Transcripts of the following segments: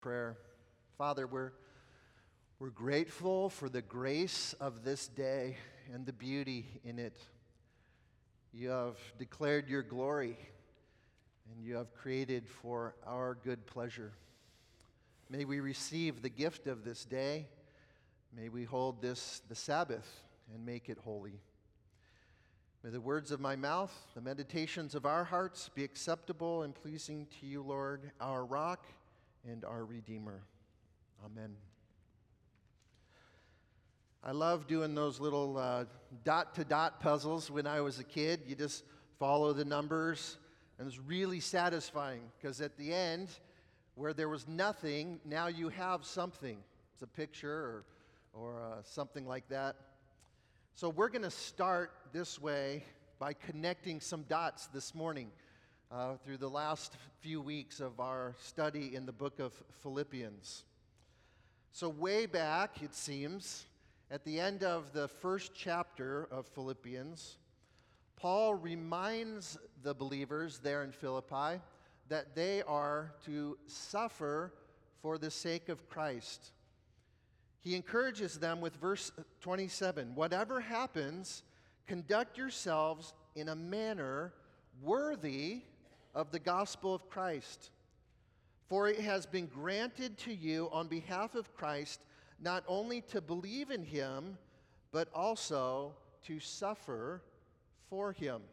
Prayer. Father, we're grateful for the grace of this day and the beauty in it. You have declared your glory, and you have created for our good pleasure. May we receive the gift of this day. May we hold this the Sabbath and make it holy. May the words of my mouth, the meditations of our hearts be acceptable and pleasing to you, Lord, our rock and our Redeemer. Amen. I love doing those little dot-to-dot puzzles when I was a kid. You just follow the numbers, and it's really satisfying because at the end, where there was nothing, now you have something. It's a picture or something like that. So we're going to start this way by connecting some dots this morning. Through the last few weeks of our study in the book of Philippians. So way back, it seems, at the end of the first chapter of Philippians, Paul reminds the believers there in Philippi that they are to suffer for the sake of Christ. He encourages them with verse 27, "Whatever happens, conduct yourselves in a manner worthy of the gospel of Christ. For it has been granted to you on behalf of Christ not only to believe in him, but also to suffer for him."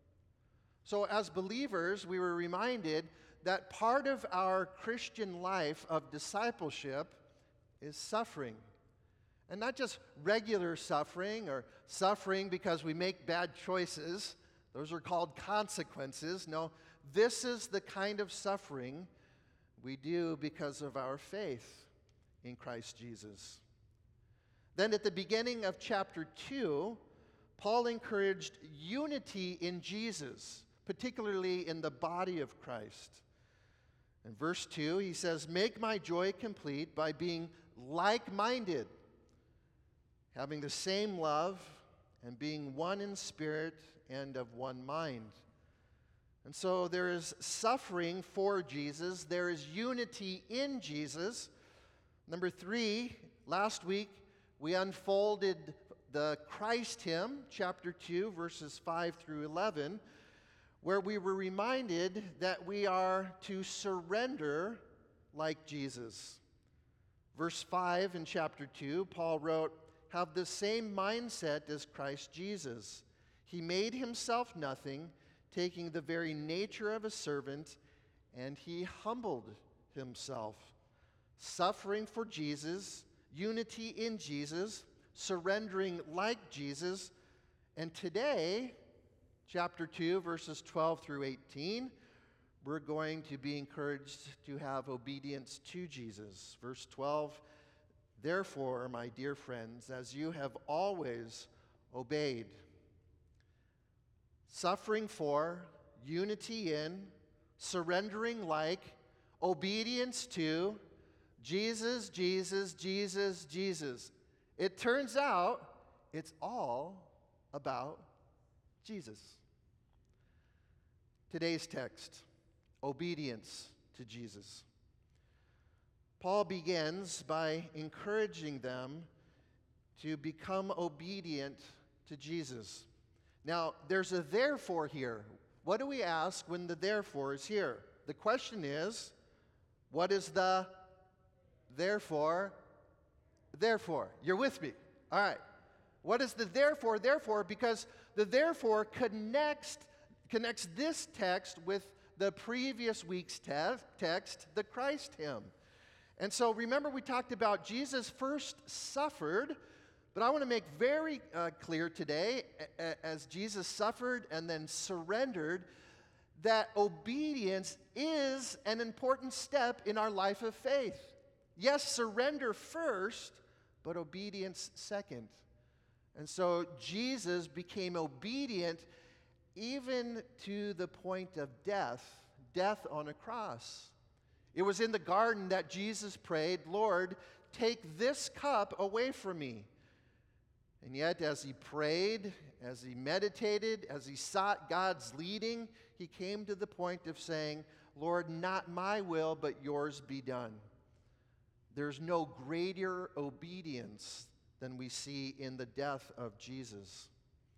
So as believers, we were reminded that part of our Christian life of discipleship is suffering. And not just regular suffering or suffering because we make bad choices. Those are called consequences. No, this is the kind of suffering we do because of our faith in Christ Jesus. Then at the beginning of chapter 2, Paul encouraged unity in Jesus, particularly in the body of Christ. In verse 2, he says, "Make my joy complete by being like-minded, having the same love, and being one in spirit and of one mind." And so there is suffering for Jesus. There is unity in Jesus. Number 3, last week we unfolded the Christ hymn, chapter 2, verses 5 through 11, where we were reminded that we are to surrender like Jesus. Verse 5 in chapter 2, Paul wrote, "Have the same mindset as Christ Jesus. He made himself nothing, taking the very nature of a servant, and he humbled himself." Suffering for Jesus, unity in Jesus, surrendering like Jesus. And today, chapter 2, verses 12 through 18, we're going to be encouraged to have obedience to Jesus. Verse 12, "Therefore, my dear friends, as you have always obeyed." Suffering for, unity in, surrendering like, obedience to, Jesus, Jesus, Jesus, Jesus. It turns out it's all about Jesus. Today's text, obedience to Jesus. Paul begins by encouraging them to become obedient to Jesus. Now, there's a therefore here. What do we ask when the therefore is here? The question is, what is the therefore? Therefore. You're with me. All right. What is the therefore? Therefore, because the therefore connects this text with the previous week's text, the Christ hymn. And so remember we talked about Jesus first suffered, but I want to make very clear today, as Jesus suffered and then surrendered, that obedience is an important step in our life of faith. Yes, surrender first, but obedience second. And so Jesus became obedient even to the point of death on a cross. It was in the garden that Jesus prayed, "Lord, take this cup away from me." And yet, as he prayed, as he meditated, as he sought God's leading, he came to the point of saying, "Lord, not my will, but yours be done." There's no greater obedience than we see in the death of Jesus.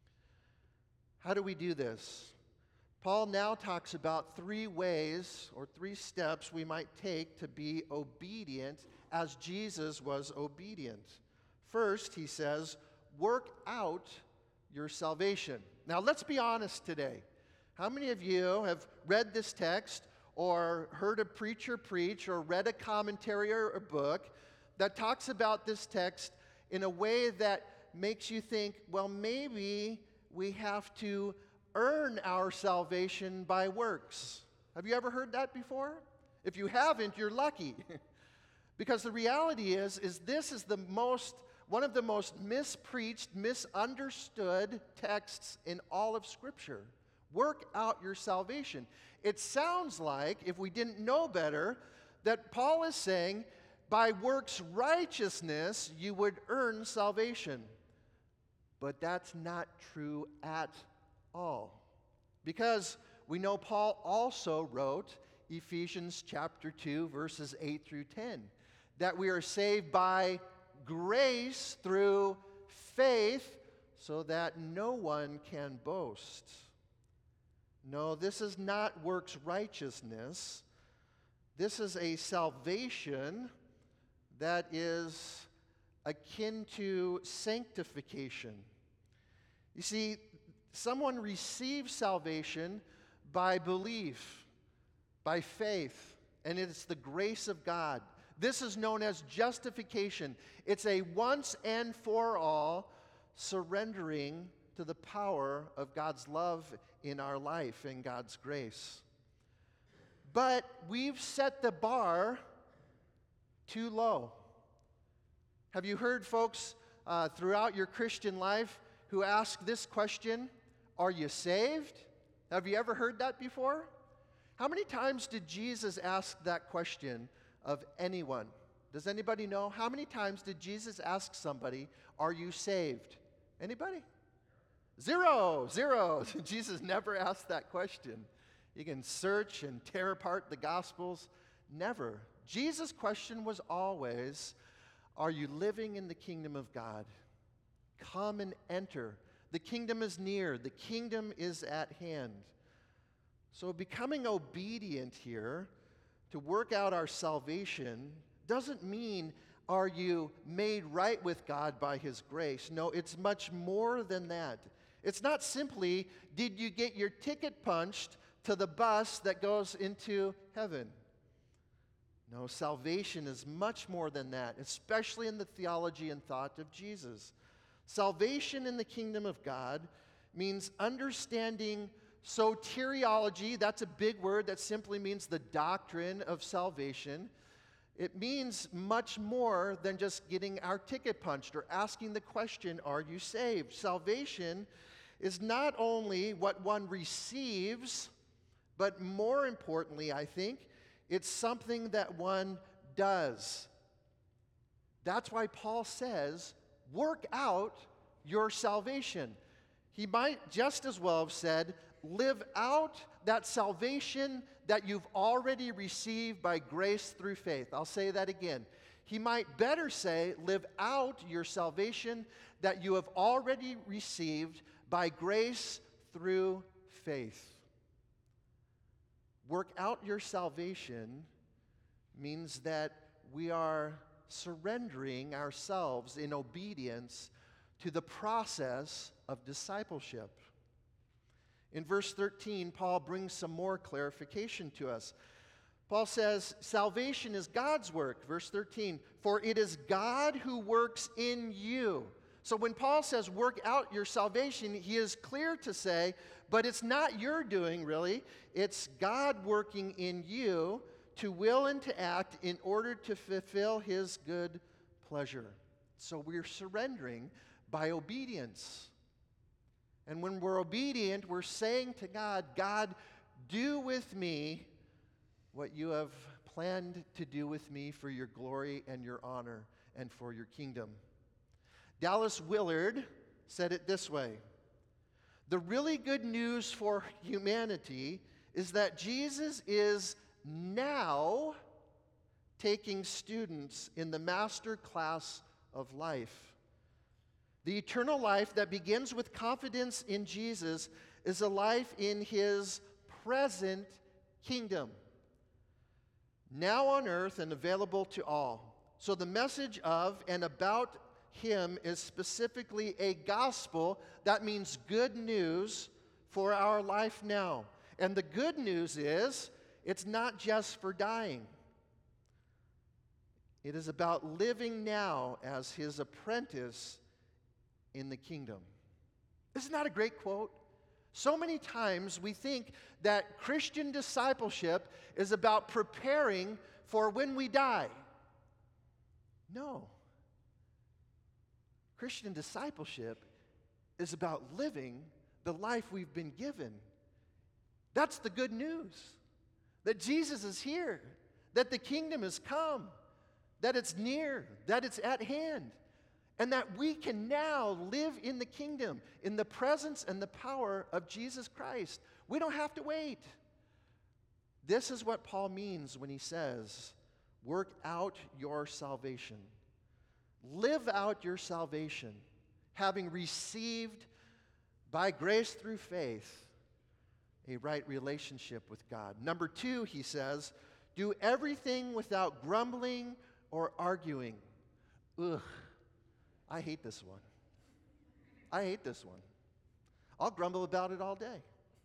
How do we do this? Paul now talks about 3 ways or 3 steps we might take to be obedient as Jesus was obedient. First, he says, work out your salvation. Now, let's be honest today. How many of you have read this text or heard a preacher preach or read a commentary or a book that talks about this text in a way that makes you think, well, maybe we have to earn our salvation by works? Have you ever heard that before? If you haven't, you're lucky. Because the reality is this is one of the most mispreached, misunderstood texts in all of Scripture. Work out your salvation. It sounds like, if we didn't know better, that Paul is saying, by works righteousness, you would earn salvation. But that's not true at all. Because we know Paul also wrote Ephesians chapter 2, verses 8 through 10, that we are saved by grace through faith, so that no one can boast. No, this is not works righteousness. This is a salvation that is akin to sanctification. You see, someone receives salvation by belief, by faith, and it's the grace of God. This is known as justification. It's a once and for all surrendering to the power of God's love in our life and God's grace. But we've set the bar too low. Have you heard folks throughout your Christian life who ask this question, are you saved? Have you ever heard that before? How many times did Jesus ask that question of anyone? Does anybody know? How many times did Jesus ask somebody, are you saved? Anybody? Zero. Jesus never asked that question. You can search and tear apart the Gospels. Never. Jesus' question was always, are you living in the kingdom of God? Come and enter. The kingdom is near. The kingdom is at hand. So becoming obedient here to work out our salvation doesn't mean are you made right with God by His grace. No, it's much more than that. It's not simply, did you get your ticket punched to the bus that goes into heaven? No, salvation is much more than that, especially in the theology and thought of Jesus. Salvation in the kingdom of God means understanding soteriology. That's a big word that simply means the doctrine of salvation. It means much more than just getting our ticket punched or asking the question, are you saved? Salvation is not only what one receives, but more importantly, I think, it's something that one does. That's why Paul says, work out your salvation. He might just as well have said, live out that salvation that you've already received by grace through faith. I'll say that again. He might better say, live out your salvation that you have already received by grace through faith. Work out your salvation means that we are surrendering ourselves in obedience to the process of discipleship. In verse 13, Paul brings some more clarification to us. Paul says, salvation is God's work. Verse 13, for it is God who works in you. So when Paul says work out your salvation, he is clear to say, but it's not your doing really. It's God working in you to will and to act in order to fulfill His good pleasure. So we're surrendering by obedience. And when we're obedient, we're saying to God, God, do with me what you have planned to do with me for your glory and your honor and for your kingdom. Dallas Willard said it this way: the really good news for humanity is that Jesus is now taking students in the master class of life. The eternal life that begins with confidence in Jesus is a life in his present kingdom, now on earth and available to all. So the message of and about him is specifically a gospel. That means good news for our life now. And the good news is, it's not just for dying. It is about living now as his apprentice in the kingdom. Isn't that a great quote? So many times we think that Christian discipleship is about preparing for when we die. No. Christian discipleship is about living the life we've been given. That's the good news. That Jesus is here, that the kingdom has come, that it's near, that it's at hand, and that we can now live in the kingdom, in the presence and the power of Jesus Christ. We don't have to wait. This is what Paul means when he says, work out your salvation. Live out your salvation, having received by grace through faith a right relationship with God. Number 2, he says, do everything without grumbling or arguing. Ugh, I hate this one. I hate this one. I'll grumble about it all day.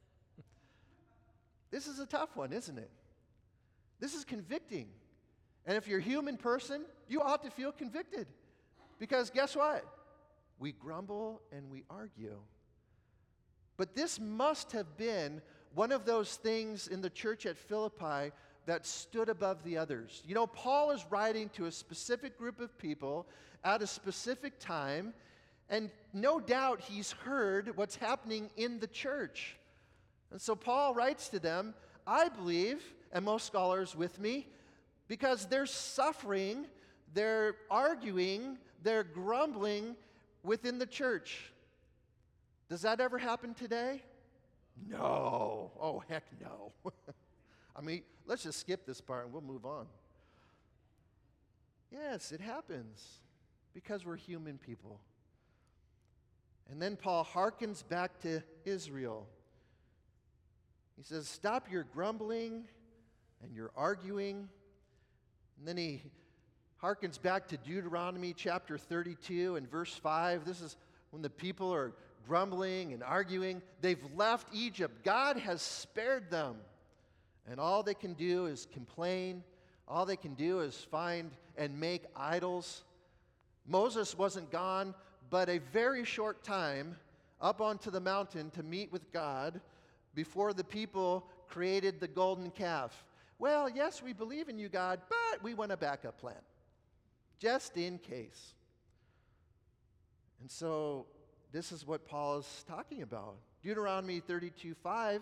This is a tough one, isn't it? This is convicting. And if you're a human person, you ought to feel convicted. Because guess what? We grumble and we argue. But this must have been one of those things in the church at Philippi that stood above the others. You know, Paul is writing to a specific group of people at a specific time, and no doubt he's heard what's happening in the church. And so Paul writes to them, I believe, and most scholars with me, because they're suffering, they're arguing, they're grumbling within the church. Does that ever happen today? No. Oh, heck no. I mean, let's just skip this part and we'll move on. Yes, it happens because we're human people. And then Paul harkens back to Israel. He says, stop your grumbling and your arguing. And then he harkens back to Deuteronomy chapter 32 and verse 5. This is when the people are grumbling and arguing. They've left Egypt. God has spared them. And all they can do is complain. All they can do is find and make idols. Moses wasn't gone but a very short time up onto the mountain to meet with God before the people created the golden calf. Well, yes, we believe in you, God, but we want a backup plan, just in case. And so this is what Paul is talking about. Deuteronomy 32:5.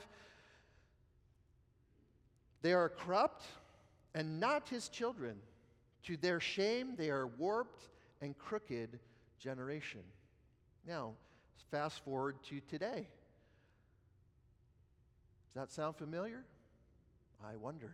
They are corrupt and not his children. To their shame, they are warped and crooked generation. Now, fast forward to today. Does that sound familiar? I wonder.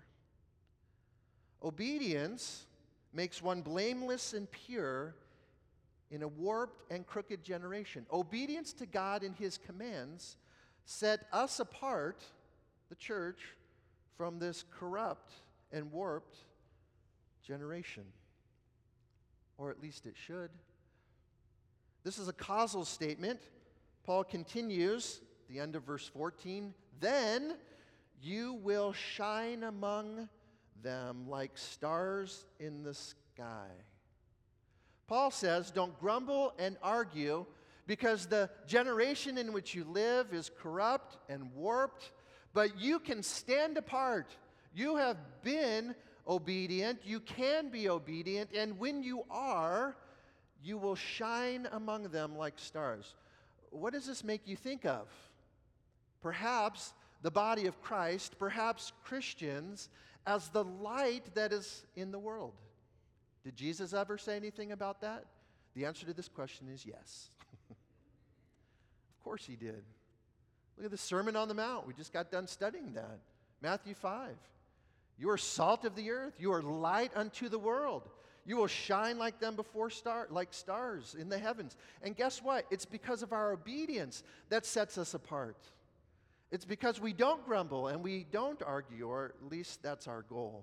Obedience makes one blameless and pure in a warped and crooked generation. Obedience to God and his commands set us apart, the church, from this corrupt and warped generation. Or at least it should. This is a causal statement. Paul continues, the end of verse 14, then you will shine among them like stars in the sky. Paul says, don't grumble and argue because the generation in which you live is corrupt and warped, but you can stand apart. You have been obedient, you can be obedient, and when you are, you will shine among them like stars. What does this make you think of? Perhaps the body of Christ, perhaps Christians, as the light that is in the world. Did Jesus ever say anything about that? The answer to this question is yes. Of course he did. Look at the Sermon on the Mount. We just got done studying that. Matthew 5. You are salt of the earth. You are light unto the world. You will shine like them before like stars in the heavens. And guess what? It's because of our obedience that sets us apart. It's because we don't grumble and we don't argue, or at least that's our goal.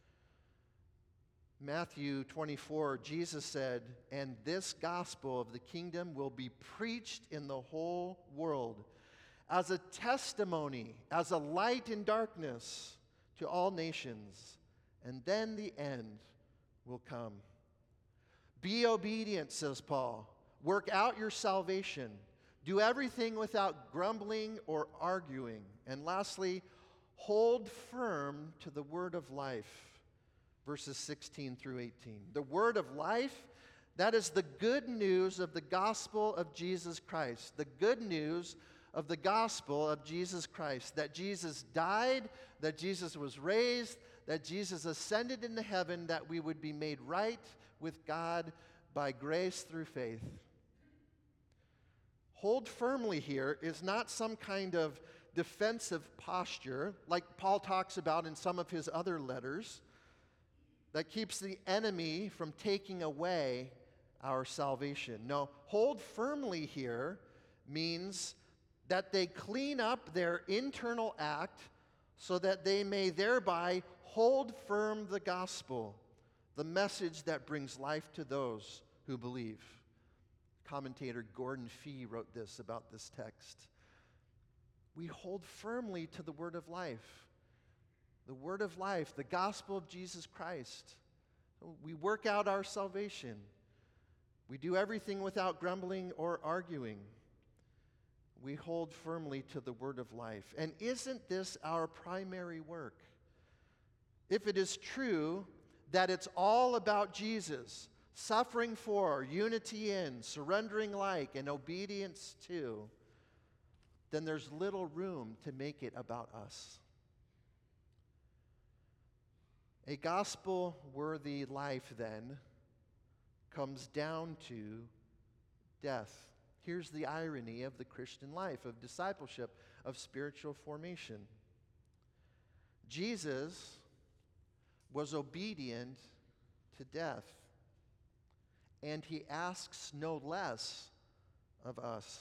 Matthew 24, Jesus said, "And this gospel of the kingdom will be preached in the whole world as a testimony, as a light in darkness to all nations, and then the end will come." Be obedient, says Paul. Work out your salvation. Do everything without grumbling or arguing. And lastly, hold firm to the word of life. Verses 16 through 18. The word of life, that is the good news of the gospel of Jesus Christ. The good news of the gospel of Jesus Christ. That Jesus died, that Jesus was raised, that Jesus ascended into heaven, that we would be made right with God by grace through faith. Hold firmly here is not some kind of defensive posture, like Paul talks about in some of his other letters, that keeps the enemy from taking away our salvation. No, hold firmly here means that they clean up their internal act so that they may thereby hold firm the gospel, the message that brings life to those who believe. Commentator Gordon Fee wrote this about this text. We hold firmly to the word of life. The word of life, the gospel of Jesus Christ. We work out our salvation. We do everything without grumbling or arguing. We hold firmly to the word of life. And isn't this our primary work? If it is true that it's all about Jesus, suffering for, unity in, surrendering like, and obedience to, then there's little room to make it about us. A gospel-worthy life, then, comes down to death. Here's the irony of the Christian life, of discipleship, of spiritual formation. Jesus was obedient to death, and he asks no less of us.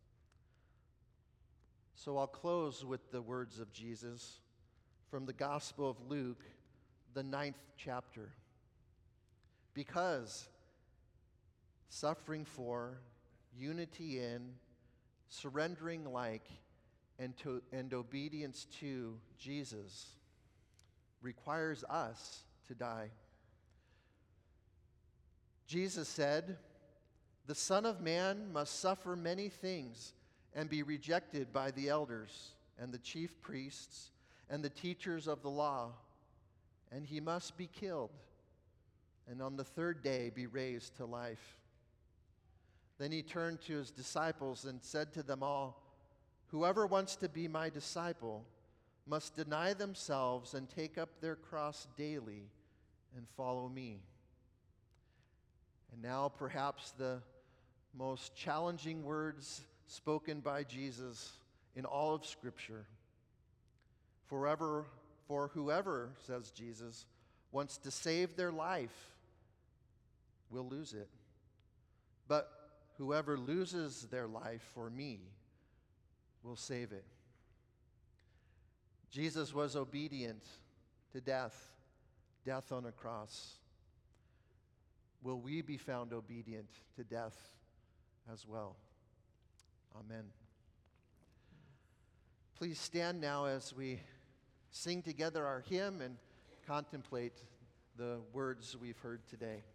So I'll close with the words of Jesus from the Gospel of Luke, the 9th chapter. Because suffering for, unity in, surrendering like, and obedience to Jesus requires us to die. Jesus said, "The Son of Man must suffer many things and be rejected by the elders and the chief priests and the teachers of the law, and he must be killed, and on the third day be raised to life." Then he turned to his disciples and said to them all, "Whoever wants to be my disciple must deny themselves and take up their cross daily and follow me." And now perhaps the most challenging words spoken by Jesus in all of Scripture. For whoever, says Jesus, wants to save their life will lose it. But whoever loses their life for me will save it. Jesus was obedient to death on a cross. Will we be found obedient to death as well? Amen. Please stand now as we sing together our hymn and contemplate the words we've heard today.